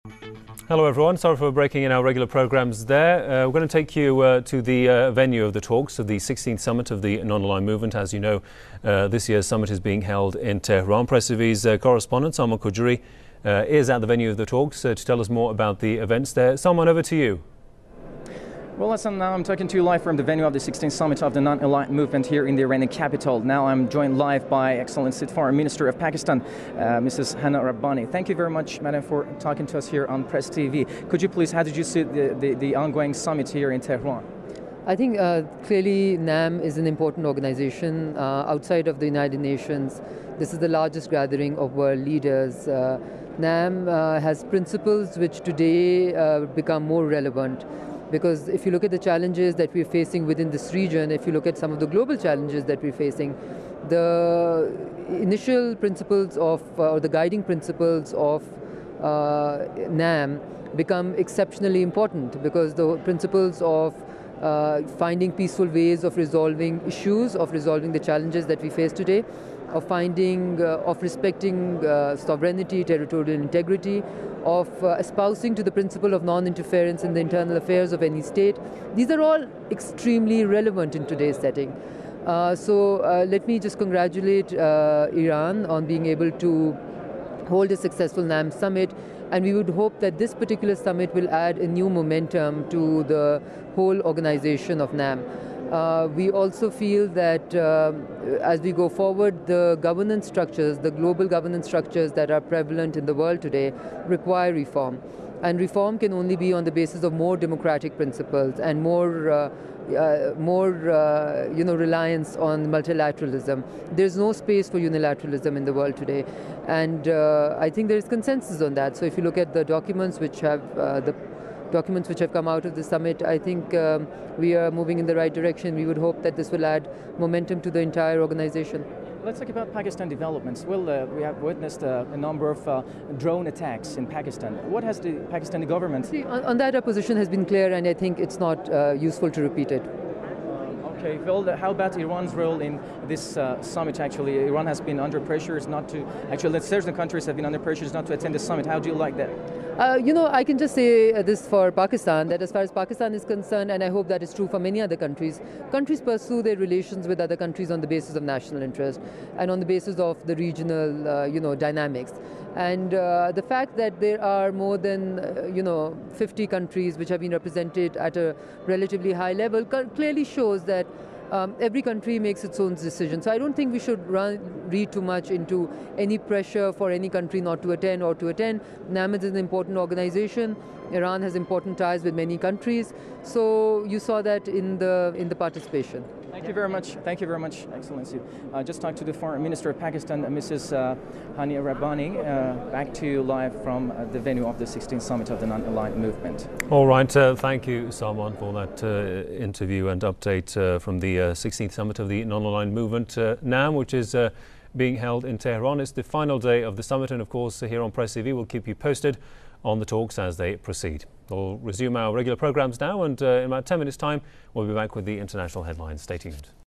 Hello everyone, sorry for breaking in our regular programmes there. We're going to take you to the venue of the talks of the 16th Summit of the Non-Aligned Movement. As you know, this year's summit is being held in Tehran. Press TV's correspondent Salman Khoujuri is at the venue of the talks to tell us more about the events there. Salman, over to you. Well, Hassan, now I'm talking to you live from the venue of the 16th Summit of the Non-Aligned Movement here in the Iranian capital. Now I'm joined live by Excellency Foreign Minister of Pakistan, Mrs. Hania Rabbani. Thank you very much, Madam, for talking to us here on Press TV. Could you please, how did you see the ongoing summit here in Tehran? I think clearly NAM is an important organization outside of the United Nations. This is the largest gathering of world leaders. NAM has principles which today become more relevant. Because if you look at the challenges that we're facing within this region, if you look at some of the global challenges that we're facing, the initial principles of, or the guiding principles of NAM become exceptionally important, because the principles of finding peaceful ways of resolving issues, of resolving the challenges that we face today, of respecting sovereignty, territorial integrity, of espousing to the principle of non-interference in the internal affairs of any state. These are all extremely relevant in today's setting. So let me just congratulate Iran on being able to hold a successful NAM summit, and we would hope that this particular summit will add a new momentum to the whole organization of NAM. We also feel that as we go forward, the governance structures, the global governance structures that are prevalent in the world today require reform. And reform can only be on the basis of more democratic principles and more reliance on multilateralism. There's no space for unilateralism in the world today. And I think there is consensus on that. So if you look at the documents which have come out of the summit, I think we are moving in the right direction. We would hope that this will add momentum to the entire organization. Let's talk about Pakistan developments. Well, we have witnessed a number of drone attacks in Pakistan. What has the Pakistani government... See, on that, our position has been clear, and I think it's not useful to repeat it. Okay, well, how about Iran's role in this summit? Actually, Iran has been under pressure not to, actually, certain countries have been under pressure not to attend the summit. How do you like that? I can just say this for Pakistan, that as far as Pakistan is concerned, and I hope that is true for many other countries, countries pursue their relations with other countries on the basis of national interest and on the basis of the regional, dynamics. And the fact that there are more than, 50 countries which have been represented at a relatively high level clearly shows that every country makes its own decision. So I don't think we should read too much into any pressure for any country not to attend or to attend. NAM is an important organization. Iran has important ties with many countries. So you saw that in the participation. Thank you very much. Thank you very much, Excellency. Just talked to the Foreign Minister of Pakistan, Mrs. Hania Rabbani. Back to you live from the venue of the 16th Summit of the Non-Aligned Movement. All right, thank you, Salman, for that interview and update from the 16th Summit of the Non-Aligned Movement, NAM, which is being held in Tehran. It's the final day of the summit, and of course here on Press TV we'll keep you posted on the talks as they proceed. We'll resume our regular programmes now, and in about 10 minutes' time we'll be back with the international headlines. Stay tuned.